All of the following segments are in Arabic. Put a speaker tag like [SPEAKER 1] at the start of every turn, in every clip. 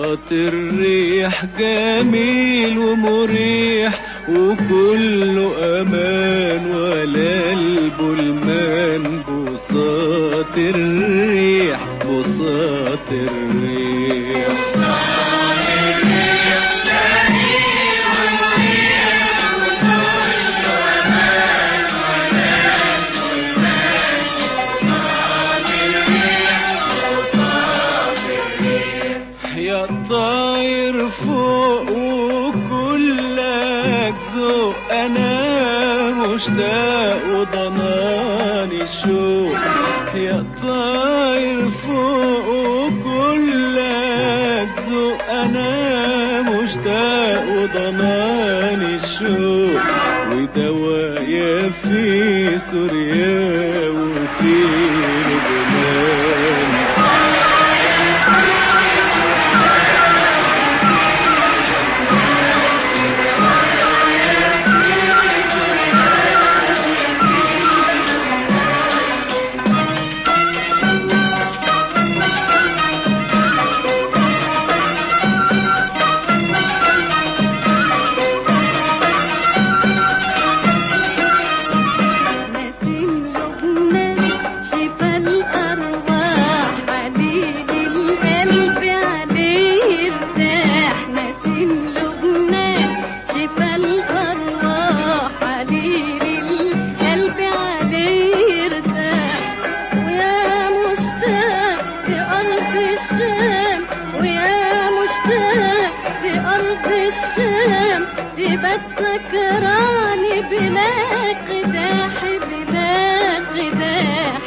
[SPEAKER 1] بساط الريح جميل ومريح وكله امان ولا البلمان. بساط الريح بساط الريح يا طاير فوق وكلك ذوق، انا مشتاق وضناني الشوق. يا طاير فوق وكلك ذوق، انا مشتاق وضناني الشوق. ودوايا في سوريا وفي لبنان.
[SPEAKER 2] تبقى سكراني بلا قداح بلا قداح.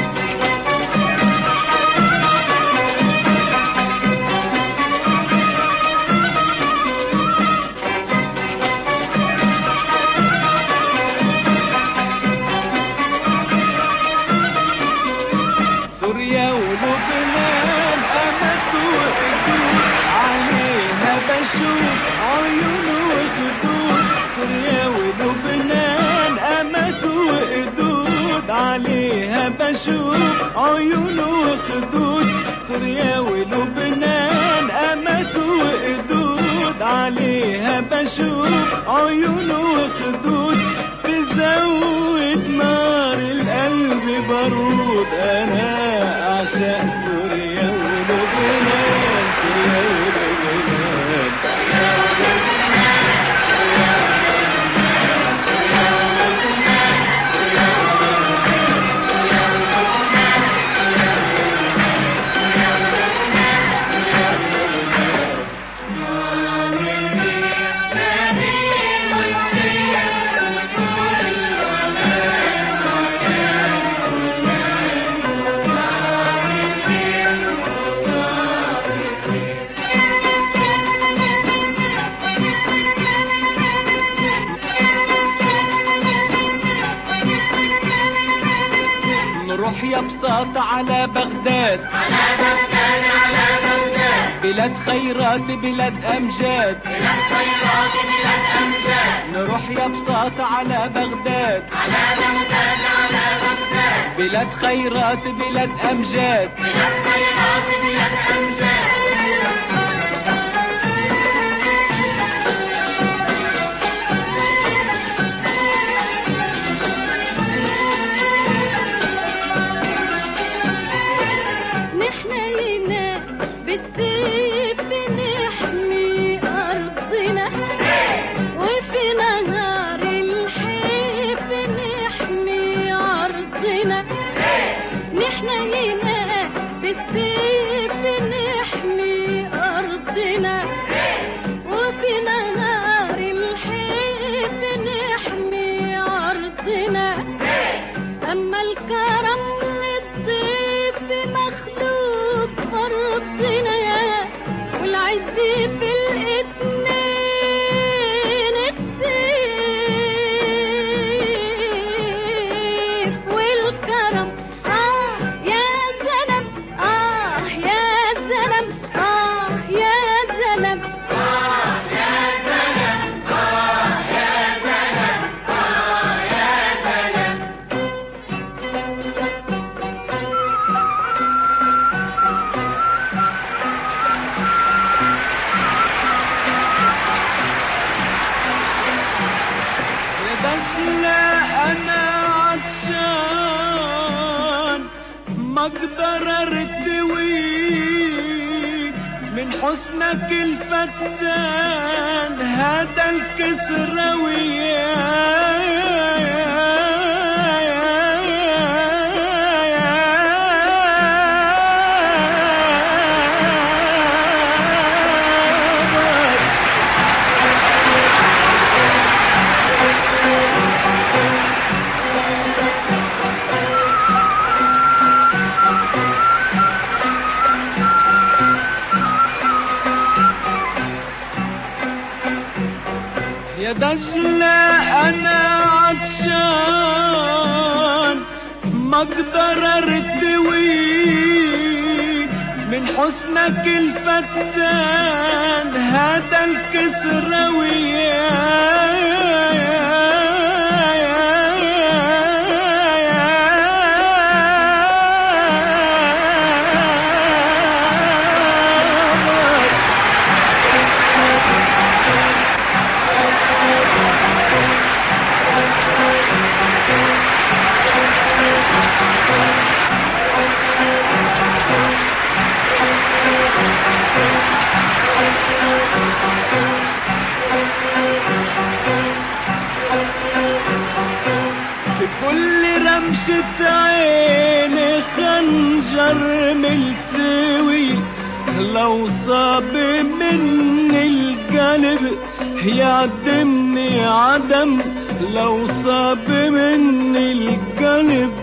[SPEAKER 1] سوريا ولبنان قامت وقدود عليها بشوف عيون وخدود. سوريا ولبنان قامت وقدود عليها بشوف عيون وخدود. سوريا ولبنان قامت وقدود عليها بشوف عيون وخدود. تزود نار القلب بارود، انا اعشق سوريا ولبنان. سوريا ولبنان نروح يا بساط على بغداد،
[SPEAKER 2] على بغداد على بغداد.
[SPEAKER 1] بلاد خيرات بلاد امجاد،
[SPEAKER 2] بلاد خيرات بلاد امجاد.
[SPEAKER 1] نروح يا بساط على بغداد،
[SPEAKER 2] على بغداد على بغداد.
[SPEAKER 1] بلاد خيرات بلاد امجاد.
[SPEAKER 2] بلاد خيرات بلاد امجاد. بالسيف نحمي أرضنا، وفي نهار الحيف نحمي عرضنا. نحن هنا بالسيف نحمي أرضنا، وفي نهار الحيف نحمي عرضنا. أما الكرم للضيف مخلوق فرضنا، والعز في الاتنين السيف والكرم. يا زلم يا زلم يا زلم يا زلم يا زلم يا زلم.
[SPEAKER 1] حسنك الفتان هذا الكسروي يا دجلة أنا عطشان ما أقدر أرتوي من حسنك الفتان هذا الكسروي كل رمشة عيني خنجر ملتوي لو صاب مني القلب يعدمني عدم لو صاب مني القلب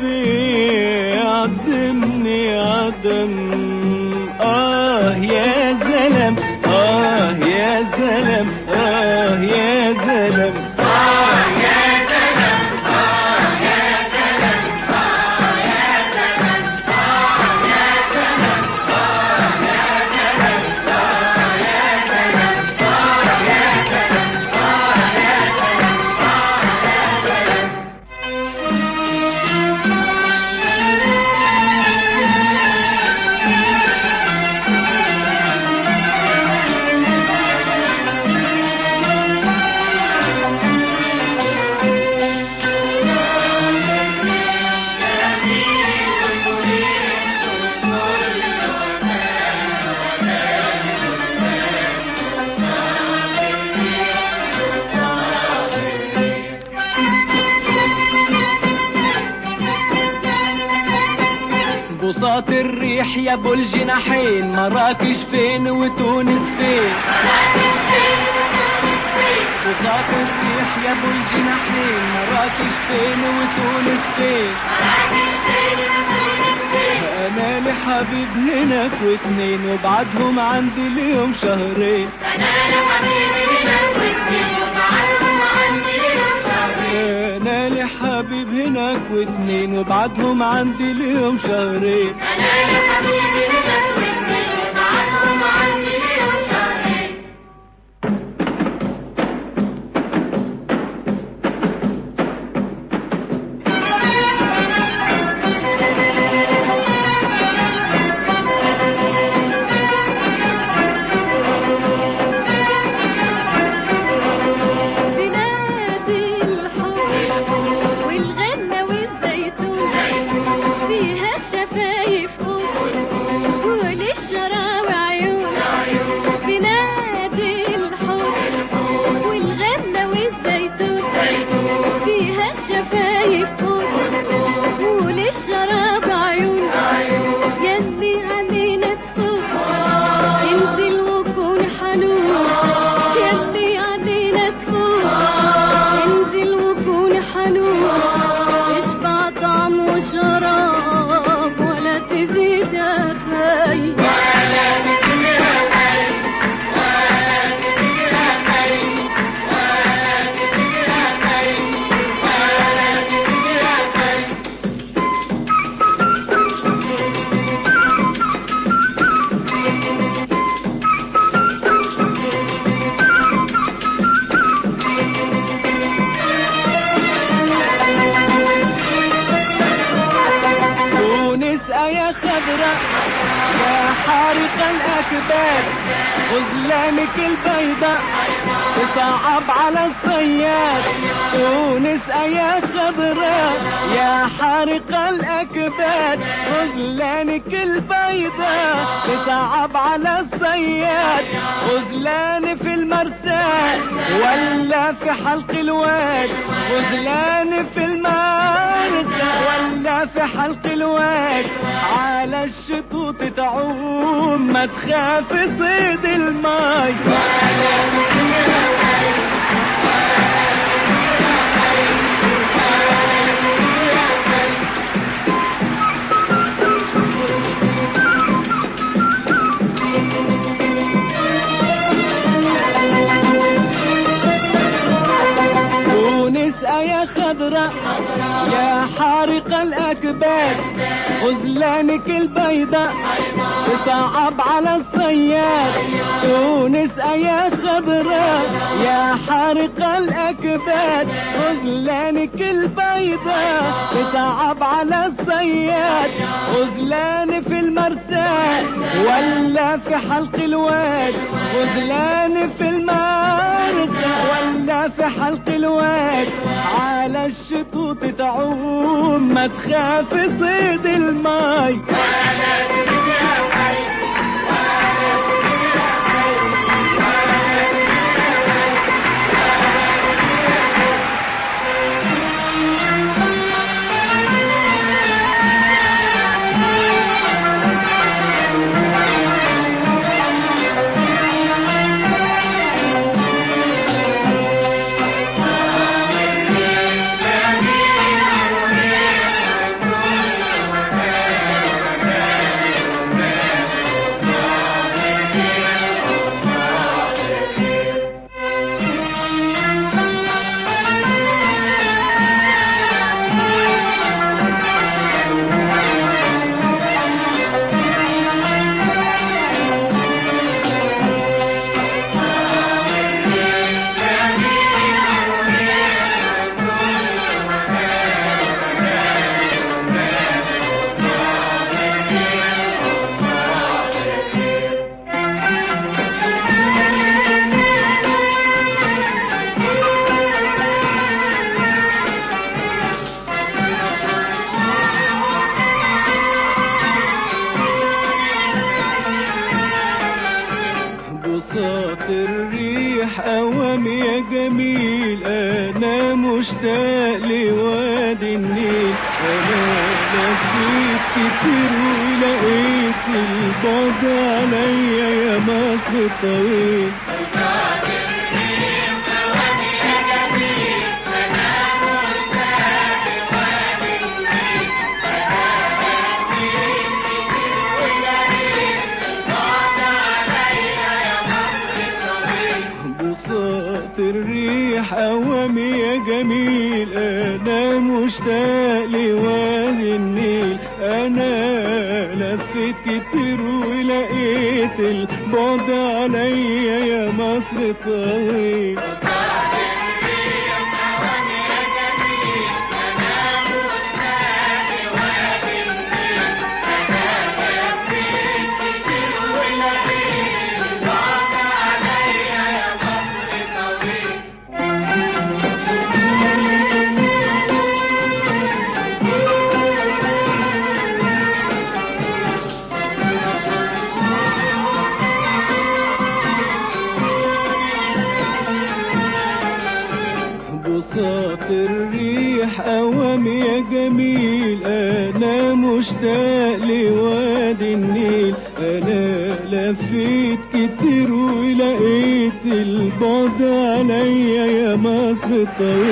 [SPEAKER 1] يعدمني عدم يا زلم يا زلم يا زلم بساط الريح يا ابو الجناحين مراكش فين وتونس فين بساط الريح يا ابو الجناحين مراكش فين وتونس فين انا لحبيب هناك واتنين وبعدهم عندي اليوم شهرين
[SPEAKER 2] انا لحبيب هناك واتنين وبعدهم عندي اليوم شهرين
[SPEAKER 1] انا لحبيب هناك واتنين وبعدهم عندي اليوم شهرين
[SPEAKER 2] انا لحبيب هناك واتنين وبعدهم عندي اليوم شهرين شفايف وللشراب عيون يلي علينا تفوق انزل وكون حنون يلي علينا تفوق انزل وكون حنون اشبع طعم وشراب ولا تزيد يا خايف
[SPEAKER 1] يا خضراء يا حارق الأكباد غزلانك البيضاء تصعب على الصياد تونس يا خضراء يا حارق الأكباد غزلانك البيضاء تصعب على الصياد غزلان في المرسال ولا في حلق الواد غزلان في المرسال ولا في حلق الواد على الشطوط تعوم ما تخاف صيد الماي يا خضراء يا حارق الأكباد غزلانك البيضاء تصعب على الصياد تونس يا خضراء يا حارق الأكباد غزلانك البيضاء تصعب على الصياد غزلان في المرسال ولا في حلق الواد غزلان في المرسال ولا في حلق الواد على الشطوط تعوم ما تخاف صيد الماي الريح أوام يا جميل أنا مشتاق لوادي النيل أنا لفيت كتير ولقيت البعد عليا يا مصر الطويل الريح أوام يا جميل أنا مشتاق لوادي النيل أنا لفيت كتير ولقيت البعد عليا يا مصر طويل الريح أوام يا جميل أنا مشتاق لوادي النيل أنا لفيت كتير ولقيت البعد عليا يا مصر طويل الريح أوام يا جميل أنا مشتاق لوادي النيل أنا لفيت كتير ولقيت البعد عليا يا مصر بساط الريح أوام يا جميل أنا مشتاق لوادي النيل أنا لفيت كتير ولقيت البعد عليا يا مصر طويل الريح أوام يا جميل أنا مشتاق لوادي النيل أنا لفيت كتير ولقيت البعد عليا يا مصر طويل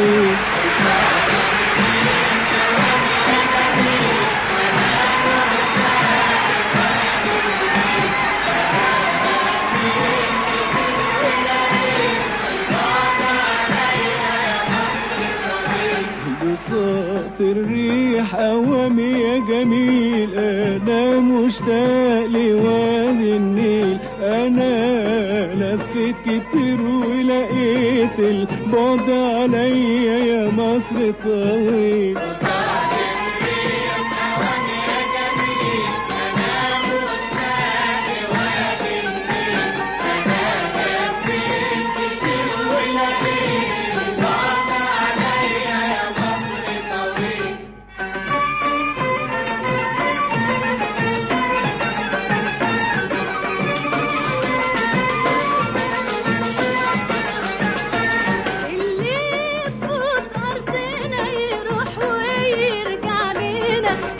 [SPEAKER 1] بساط الريح أوام يا جميل أنا مشتاق لوادي النيل أنا لفيت كتير ولقيت البعد عليا يا مصر طويل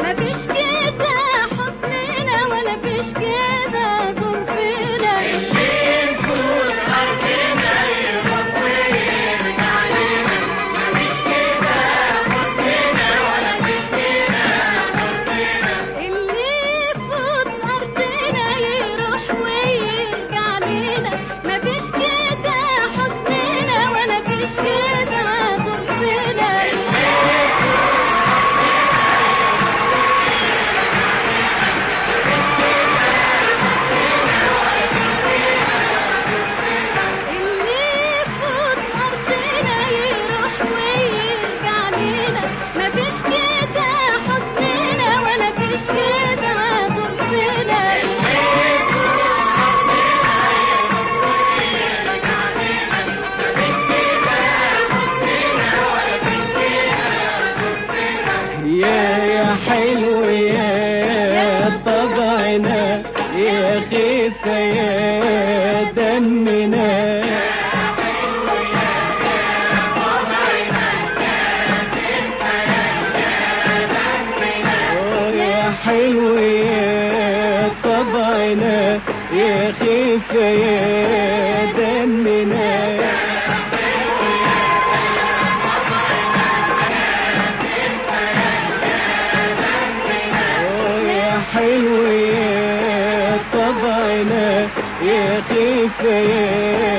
[SPEAKER 3] مفيش كده حسننا ولا فيش كده ظروفنا.
[SPEAKER 2] اللي يفوت أرضنا يروح ويرجع لنا، مفيش كده حسننا ولا فيش كده ظروفنا.
[SPEAKER 3] اللي يفوت أرضنا يروح ويرجع لنا، مفيش كده حسننا ولا فيش كده ظروفنا. اللي يفوت أرضنا يروح ويرجع لنا، مفيش كده حسننا ولا فيش كده ظروفنا.
[SPEAKER 1] يا حلو يا طبعنا يا خفة يا دمنا. يا حلو يا طبعنا يا خفة يا دمنا. يا حلو يا طبعنا يا خفة يا